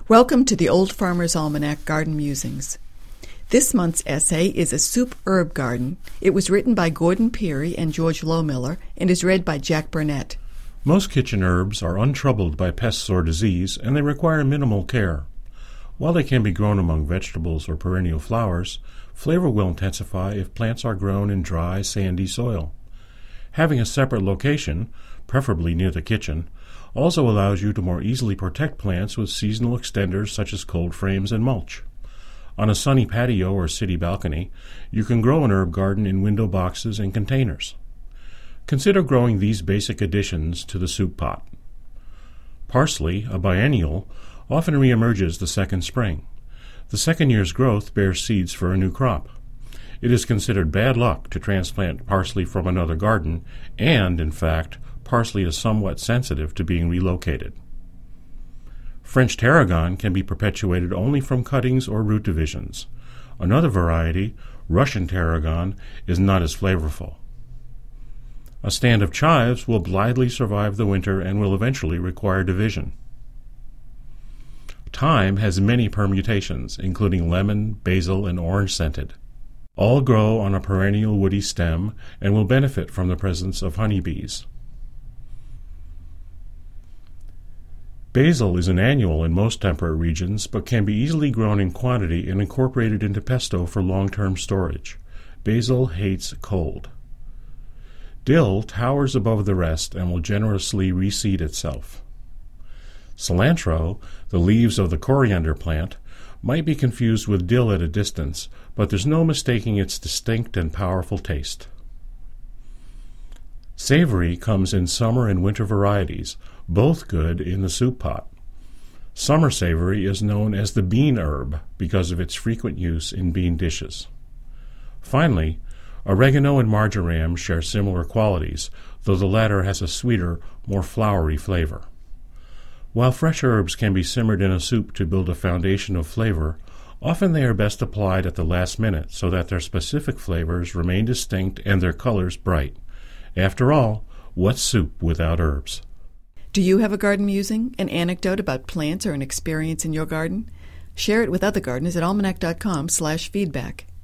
Welcome to the Old Farmer's Almanac Garden Musings. This month's essay is A Soup Herb Garden. It was written by Gordon Peary and George Lohmiller and is read by Jack Burnett. Most kitchen herbs are untroubled by pests or disease, and they require minimal care. While they can be grown among vegetables or perennial flowers, flavor will intensify if plants are grown in dry, sandy soil. Having a separate location, preferably near the kitchen, also allows you to more easily protect plants with seasonal extenders such as cold frames and mulch. On a sunny patio or city balcony, you can grow an herb garden in window boxes and containers. Consider growing these basic additions to the soup pot. Parsley, a biennial, often reemerges the second spring. The second year's growth bears seeds for a new crop. It is considered bad luck to transplant parsley from another garden, and, in fact, parsley is somewhat sensitive to being relocated. French tarragon can be perpetuated only from cuttings or root divisions. Another variety, Russian tarragon, is not as flavorful. A stand of chives will blithely survive the winter and will eventually require division. Thyme has many permutations, including lemon, basil, and orange-scented. All grow on a perennial woody stem and will benefit from the presence of honeybees. Basil is an annual in most temperate regions, but can be easily grown in quantity and incorporated into pesto for long-term storage. Basil hates cold. Dill towers above the rest and will generously reseed itself. Cilantro, the leaves of the coriander plant, might be confused with dill at a distance, but there's no mistaking its distinct and powerful taste. Savory comes in summer and winter varieties, both good in the soup pot. Summer savory is known as the bean herb because of its frequent use in bean dishes. Finally, oregano and marjoram share similar qualities, though the latter has a sweeter, more floury flavor. While fresh herbs can be simmered in a soup to build a foundation of flavor, often they are best applied at the last minute so that their specific flavors remain distinct and their colors bright. After all, what's soup without herbs? Do you have a garden musing, an anecdote about plants, or an experience in your garden? Share it with other gardeners at almanac.com/feedback.